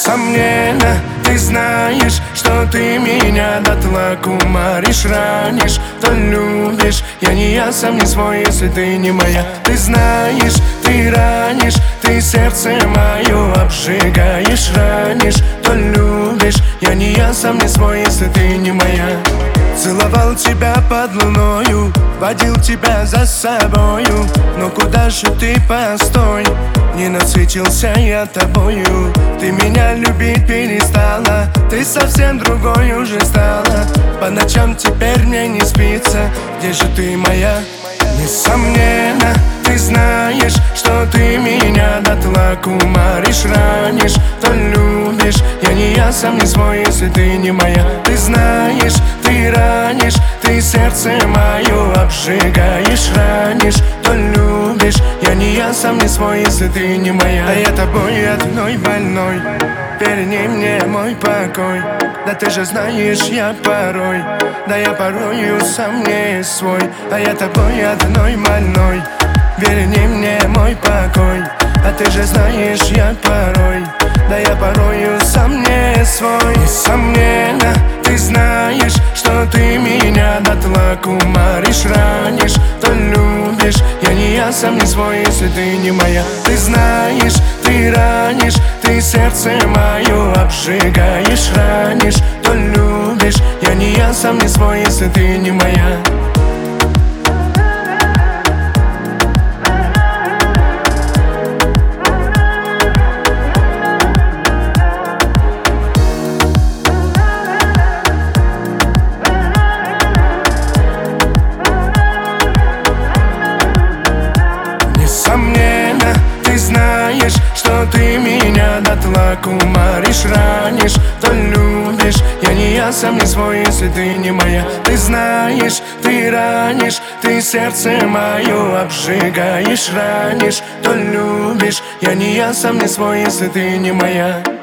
Несомненно, ты знаешь, что ты меня дотла кумаришь, ранишь, то любишь. Я не я, сам не свой, если ты не моя. Ты знаешь, ты ранишь, ты сердце мое обжигаешь, ранишь, то любишь. Я не я, сам не свой, если ты не моя. Целовал тебя под луною, водил тебя за собою. Но куда же ты, постой, не насытился я тобою. Ты меня любить перестала, ты совсем другой уже стала. По ночам теперь мне не спится, где же ты моя? Несомненно, ты знаешь, что ты меня дотла кумаришь, ранишь, то любишь. Я не я, сам не свой, если ты не моя. Ты знаешь, ты ранишь, ты сердце мое обжигаешь, ранишь, то любишь. Я не я, сам не свой, если ты не моя. А я тобой одной больной, верни мне мой покой. Да ты же знаешь, я порой, да я порою сам не свой. А я тобой одной больной, верни мне мой покой. А ты же знаешь, я порой, да я порою сам не свой. Несомненно, ты знаешь, что ты меня дотла кумаришь, ранишь, то любишь. Я не я, сам не свой, если ты не моя. Ты знаешь, ты ранишь, ты сердце мое обжигаешь, ранишь, то любишь. Я не я, сам не свой, если ты не моя. Несомненно, ты знаешь, что ты меня дотла кумаришь, ранишь, то любишь. Я не я, сам не свой, если ты не моя. Ты знаешь, ты ранишь, ты сердце мое обжигаешь, ранишь, то любишь. Я не я, сам не свой, если ты не моя.